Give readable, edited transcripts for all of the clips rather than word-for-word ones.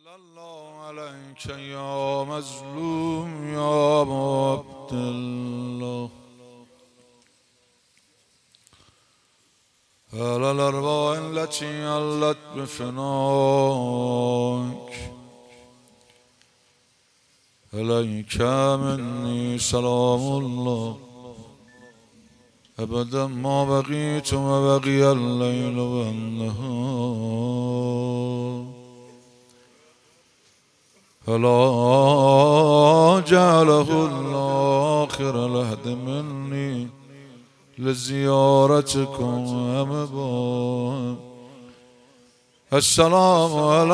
صلی الله علیک یا مظلوم یا ابا عبدالله على الأرواح التي علت بفناك عليك مني سلام الله أبدا ما بقيت وبقي الليل والنهار فلا جعله الآخر العهد مني لزيارتكم أمبا السلام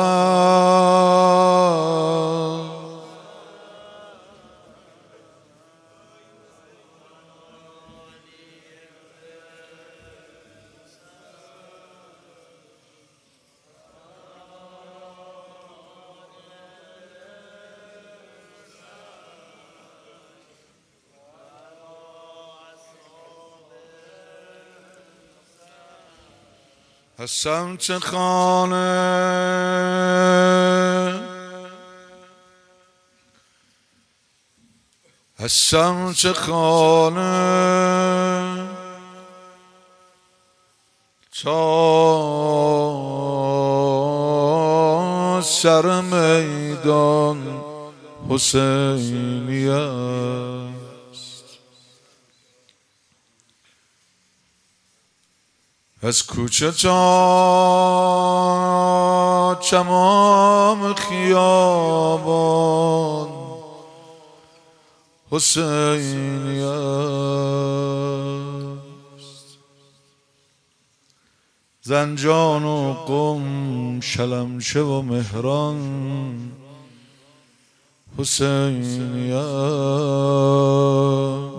عليكم. هستم چه خانه هستم چه خانه تا سر میدان حسینی است. از کوچه تا تمام خیابان حسینی است. زنجان و قم شلمچه و مهران حسینی است.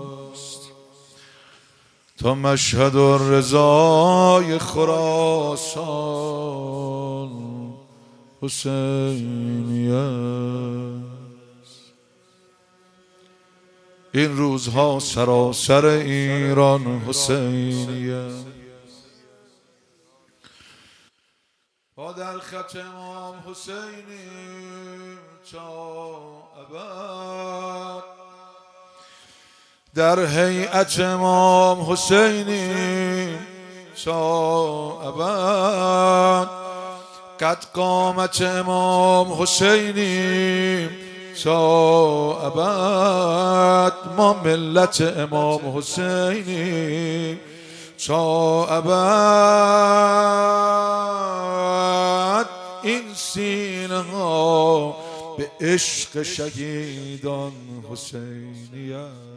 تا مشهد و رضای خراسان حسینی است. این روزها سراسر ایران حسینی است. با در خط امام حسینی تا ابد، در هیئت امام حسینی تا ابد، قد قامت امام حسینی تا ابد، ما ملت امام حسینی تا ابد. این سینه ها به عشق شهیدان حسینی است.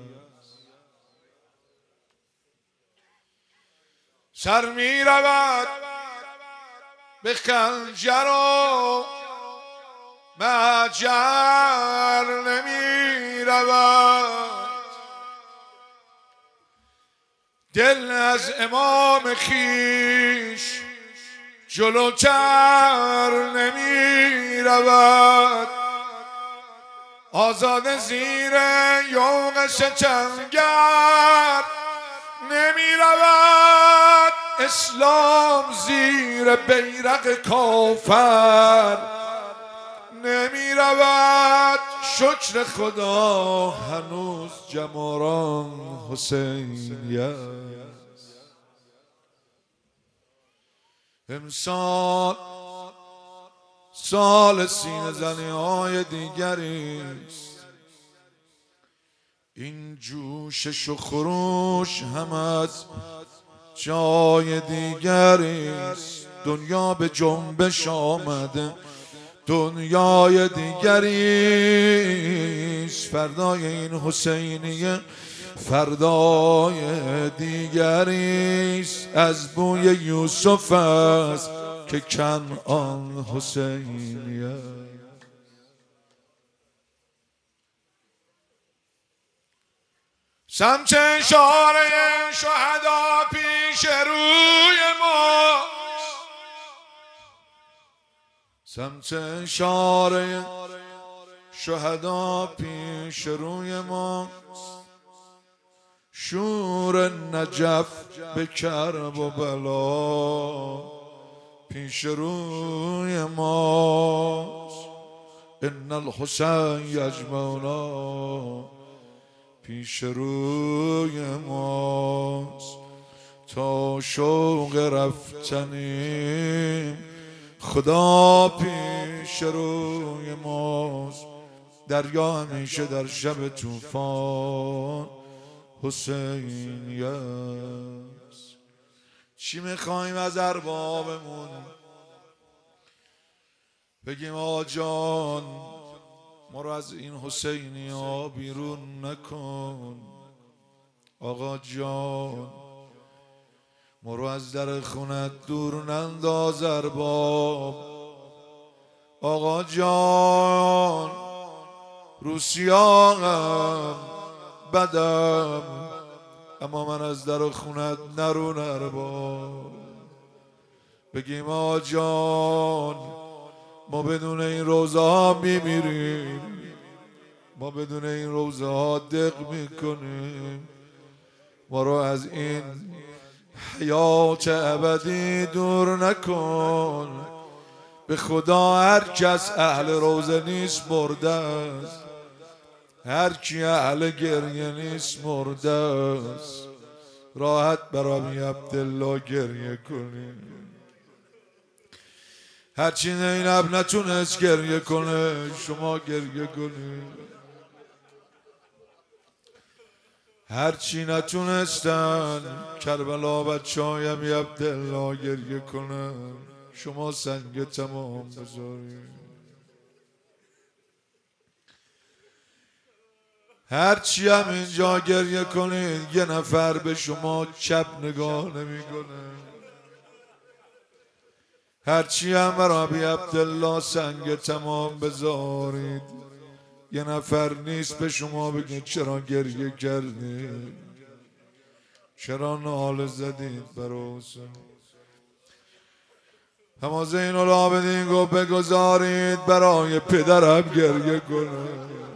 سر می رود به خنجر و مهجر نمی رود، دل از امام خویش جلوتر نمی رود. آزاد زیر یوغ ستمگر نمی رود، اسلام زیر بیرق کافر نمی رود. شکر خدا هنوز جماران حسینی است. امسال سال سینه زنی های دیگری است. این جوشش و خروش هم از جای دیگری است. دنیا به جنبش آمده، دنیای دیگری است. فردای این حسینیه فردای دیگری است. از بوی یوسف است که کنعان حسینی است. سمت اشاره شهدا پیش روی ما، سمت اشاره شهدا پیش روی ما، شور نجف به کرب و بلا پیش روی ما. ان الحسین یجمعنا پیش روی ماست تا شوق رفتنیم خدا پیش روی ماست دریا همیشه در شب طوفان حسینی است. چی میخوایم از اربابمون؟ بگیم آقا جان ما رو از این حسینی ها بیرون نکن، آقا جان ما رو از در خونت دور ننداز ارباب، آقا جان روسیاهم بدم اما من از در خونت نرون ارباب. بگیم آقا جان ما بدون این روزه ها میمیریم، ما بدون این روزه ها دق میکنیم، ما رو از این حیات ابدی دور نکن. به خدا هر کس اهل روزه نیست مرده است، هر کی اهل گریه نیست مرده است. راحت برای عبدالله گریه کنیم. هرچی زینب نتونست گریه کنه شما گریه کنید، هرچی نتونستن کربلا بچه‌های امی عبدالله گریه کنن شما سنگ تمام بذارید. هرچی هم اینجا گریه کنید یه نفر به شما چپ نگاه نمیکنه. هرچی هم برای ابی عبدالله سنگ تمام بذارید یه نفر نیست به شما بگید چرا گریه کردید، چرا ناله زدید برای حسین. اما زین العابدین گفت بگذارید برای پدرم گریه کنه،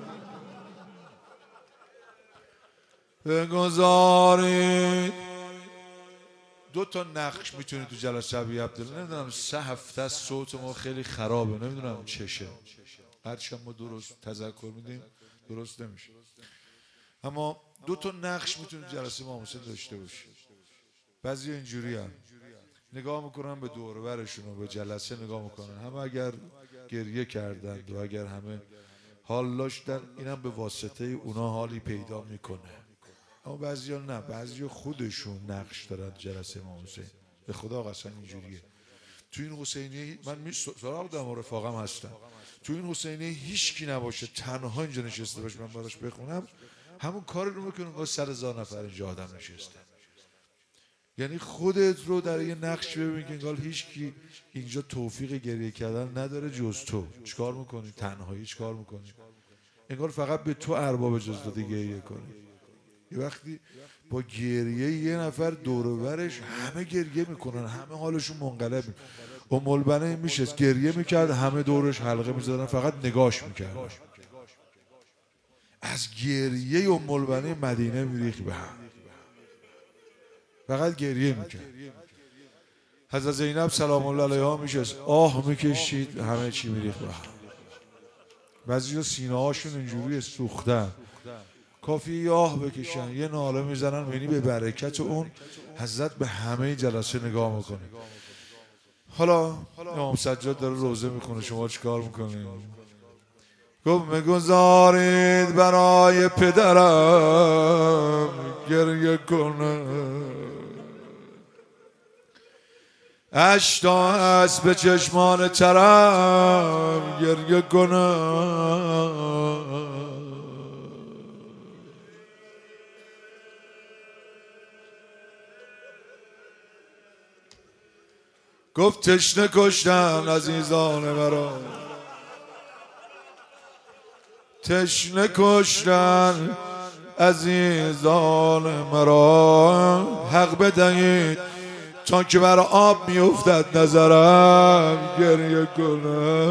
بگذارید. 2 تا نقش میتونید تو جلسه ابی عبدالله، نمیدونم 3 هفته از صوت ما خیلی خرابه، نمیدونم چشه، هرچند ما درست تذکر میدیم درست نمیشه. اما 2 تا نقش میتونید جلسه ما حسین داشته باشید. بعضی اینجوری هم نگاه میکنن به دور و برشون و به جلسه نگاه میکنن، همه اگر گریه کردند و اگر همه حال داشتن اینم به واسطه اونا حالی پیدا میکنه. اما بعضیا نه، بعضیا خودشون نقش دارن جلسه امام حسین. به خدا قسم اینجوریه. تو این حسینی من سراغ دارم و رفاقم هستم، تو این حسینی هیچ کی نباشه تنها اینجا نشسته باشه من براش بخونم همون کار رو میکنه انگار 100,000 نفر اینجا آدم نشسته. یعنی خودت رو در یه نقش ببین که انگار هیچ کی اینجا توفیق گریه کردن نداره جز تو. چیکار میکنی؟ تنهایی چیکار میکنی؟ انگار فقط به تو ارباب اجازه داده گریه کنی. یه وقتی با گریه یه نفر دور و برش همه گریه میکنن، همه حالشون منقلب میشه. ام البنین میشه گریه میکرد همه دورش حلقه میزدن فقط نگاش میکرد. از گریه ام البنین مدینه میریخت به هم، فقط گریه میکرد. حضرت زینب سلام الله علیها میشه آه میکشید همه چی میریخت به هم. بعضی سینه هاشون اینجوری سوختن، کافی آه بکشن یه ناله میزنن، یعنی به برکت اون حضرت به همه جلسه نگاه میکنه. حالا امام سجاد داره روزه میخونه شما چیکار میکنید؟ گفت بگذارید برای پدرم گریه کنه، اشتا هست به چشمان ترم گریه کنه. گفت تشنه کشتن عزیزان مرا، تشنه کشتن عزیزان مرا، حق بدهید تا که بر آب میافتد نظرم گریه کنه.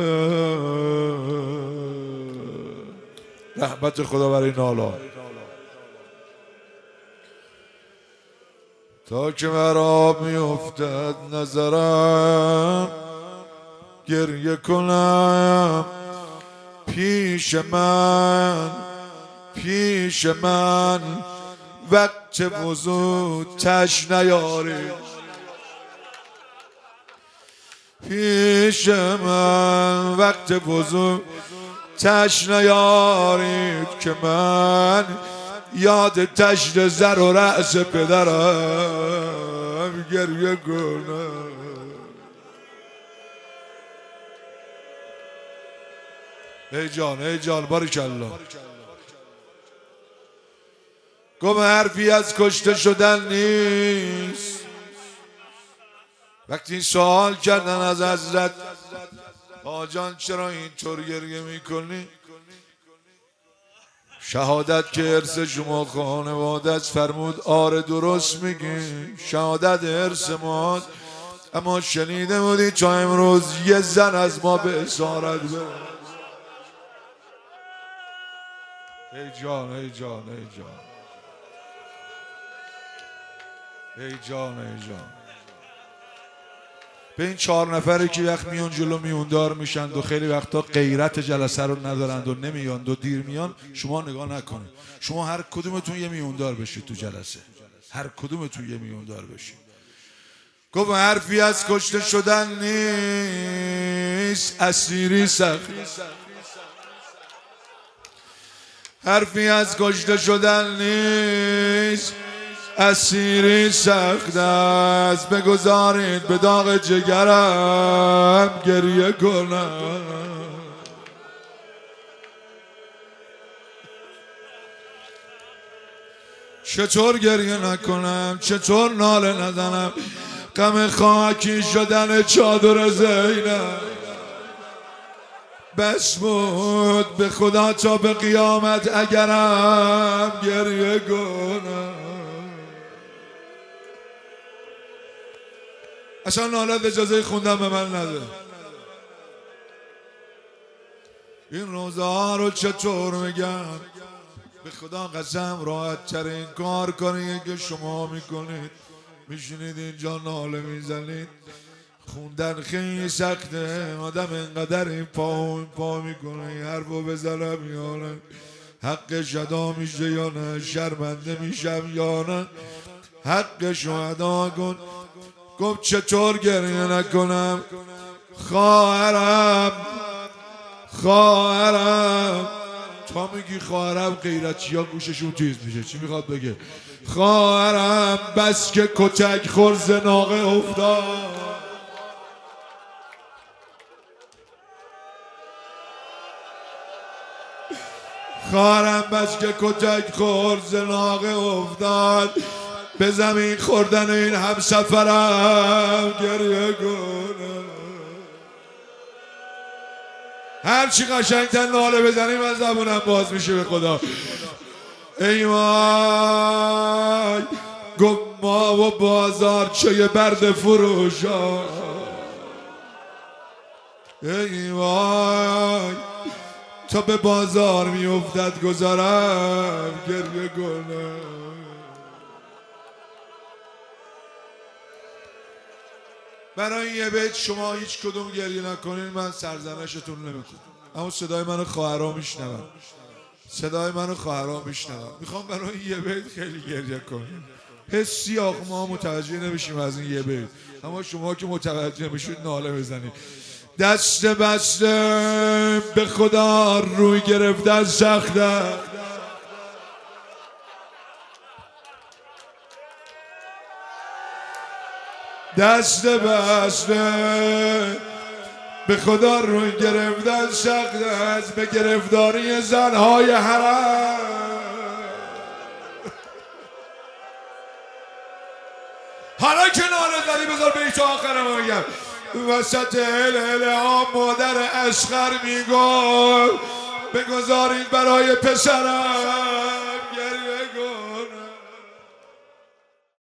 رحمت خدا برای نالا. تا که بر آب میافتد نظرم گریه کنم. پیش من وقت وضو تش نیارید، پیش من وقت وضو تش نیارید که من یاد تشت زر و رأس پدرم گریه کنم. ای جان باریکالله. گم حرفی از کشته شدن نیست. وقتی سوال کردن از حضرت آجان چرا اینطور گریه میکنی؟ شهادت که ارث شما خانواده است، فرمود آره درست میگی، شهادت ارث ماست، اما شنیده بودی تا امروز یه زن از ما به اسارت بره. ای جان به این 4 نفری که وقت میان جلو میوندار میشند و خیلی وقتا غیرت جلسه رو ندارند و نمیان و دیر میان، شما نگاه نکنید. شما هر کدومتون یه میوندار بشید تو جلسه، هر کدومتون یه میوندار بشید. گفت حرفی از کشته شدن نیست، اسیری سخت. حرفی از کشته شدن نیست، اسیری سخت است. بگذارید به داغ جگرم گریه کنم. چطور گریه نکنم؟ چطور ناله نزنم؟ غم خاکی شدن چادر زینب بس بود به خدا تا به قیامت اگرم گریه کنم. اصلا نالت اجازه خوندن به من نده. این روزه ها رو چطور میگم؟ به خدا قسم راحت ترین کار کاریه که شما میکنید. میشینید اینجا ناله میزنید، خوندن خیلی سخته. آدم انقدر این پا میکنه این حرفو بزنم یا نه، حقش ادا میشه یا نه، شرمنده میشم یا نه، حقش رو ادا کن. گفت چطور گریه نکنم؟ خواهرم تا میگی خواهرم غیرتی ها گوششون تیز میشه. چی میخواد بگه؟ خواهرم بس که کتک خورز ناقه افتاد، خواهرم بس که کتک خورز ناقه افتاد، به زمین خوردن این همسفرم گریه کنم. هرچی قشنگتر ناله بزنیم از زبونم باز میشه به خدا. ای وای گفت ما و بازار چه برد فروشا، ای وای تا به بازار میافتد گذارم گریه کنم. برای یه بیت شما هیچ کدوم گریه نکنین، من سرزنشتون نمیکنم، اما صدای منو خواهرها میشنون، صدای منو خواهرها میشنون. میخوام برای یه بیت خیلی گریه کنین. حسی آخه ما متوجه نمیشیم از این یه بیت، اما شما که متوجه میشید ناله بزنید. دست بسته به خدا روی گرفتن سخته، دست بسته به خدا روی گرفتن سخت است، به گرفتاری زنهای حرم. حالا که ناله زدی بذار بیت آخرم بگم. وسط هله ها مادر اصغر میگفت بگذارید برای پسرم